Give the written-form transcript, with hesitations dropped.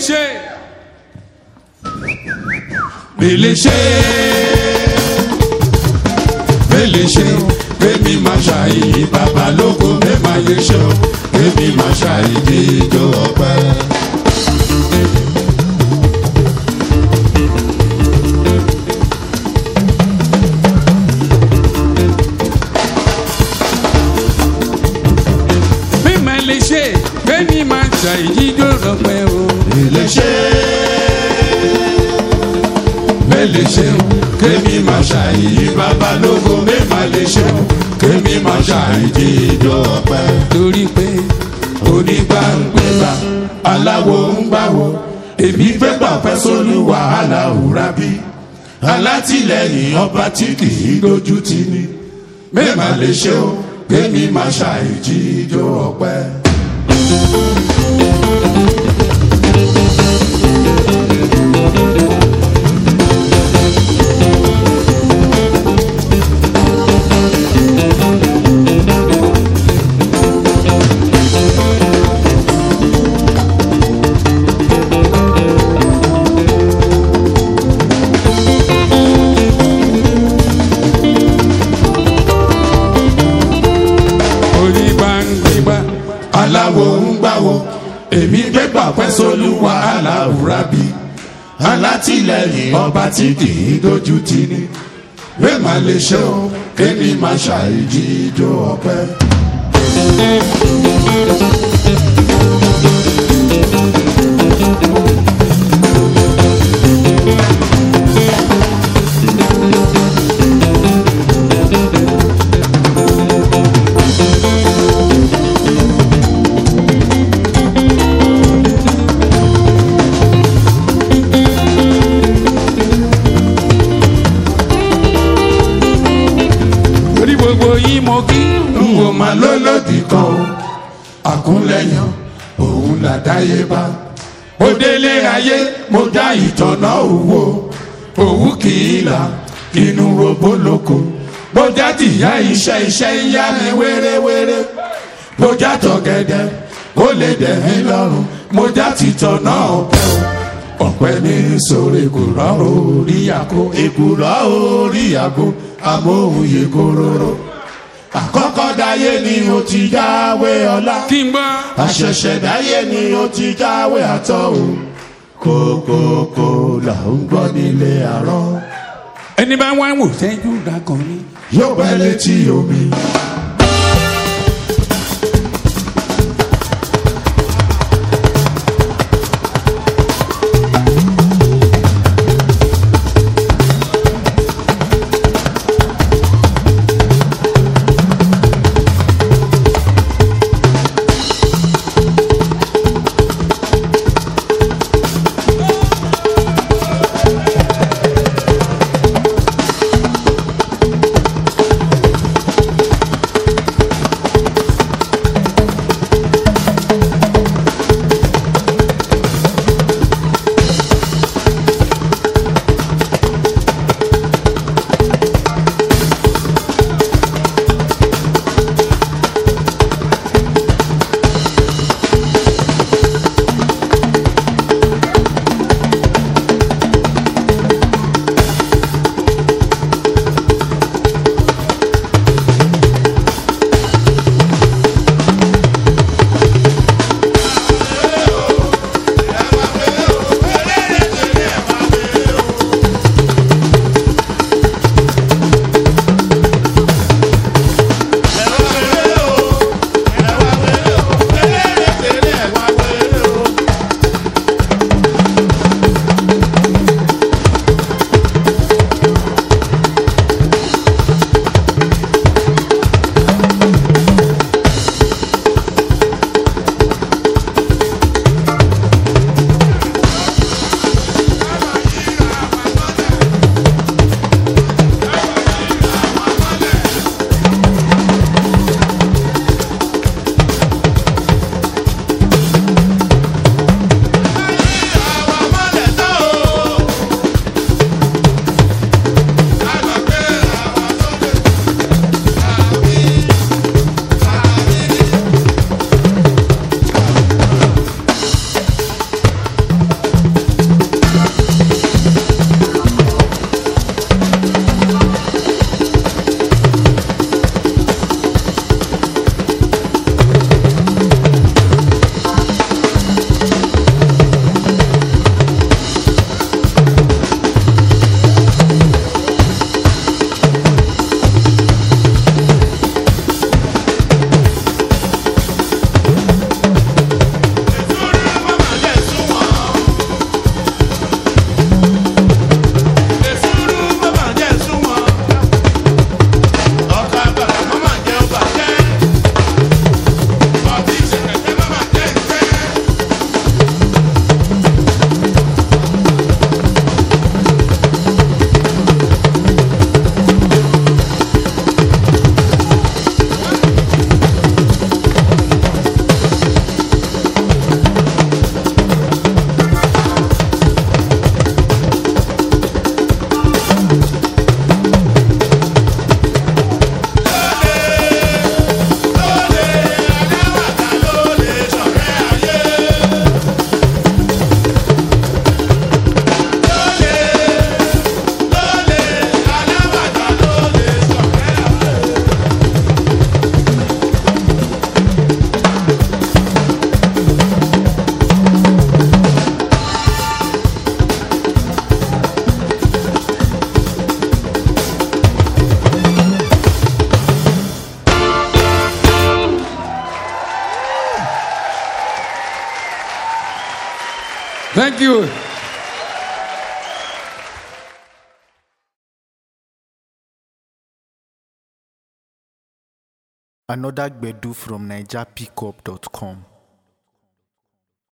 ṣe mi lè ṣe èmi máa ṣàyè bàbá lóko mi máa lè ṣe èmi máa ṣàyè jíjó ọpẹ́. mi máa lè ṣe èmi máa ṣàyè jíjó ọpẹ́ o. mi lè ṣe kémi máa ṣàyè bàbá lóko mi máa lè ṣe kémi máa ṣàyè jíjó ọpẹ́. torí pé onígbàngbèbà aláwo ń gbàwó èmi fẹ́ gbàpẹ́ sólú wàhálà òwúrà bí alátìlẹ́yìn ọba tí kì í dojú tì ní mi máa lè ṣe o kémi máa ṣàyè jíjó ọpẹ́. aláwo ń gbàwó èmi gbé gbàpẹ́ sólú wàhálà òwúrà bí alátìlẹ́yìn ọba tí kì í dojú tì ní mi máa lè ṣe o kémi máa ṣàyè jíjó ọpẹ́. N ò máa lólòdì kan o, àkúnlẹ̀yàn òun làdáyébá. Mo délé ayé, mo dá ìtọ̀nà òwò, òwú kì í là, inú robó lóko. Mo já tìyá iṣẹ́ ń yá mi wéréwéré. Mo já tọ̀gẹ̀dẹ̀, ó lè dẹ̀ mí lọ́rùn. Mo já tìtọ̀nà ọ̀pẹ o. Ọ̀pẹ ní sórí èkùrọ́ orí àgbo, èkùrọ́ orí àgbo, amóhùnyè kóróró. Àkọ́kọ́ dáyé ni ó ti jáwé ọlá. Kí n gbọ́. Àṣẹ̀ṣẹ̀ dáyé ni ó ti jáwé àtọ́ o. Kókókó là ń gbọ́ nílé àárọ̀. Ẹni bá wá wò sẹ́jú dákan ní. Yóò bẹ́ létí omi. Thank you. Another Gbedu from NigerPickup.com.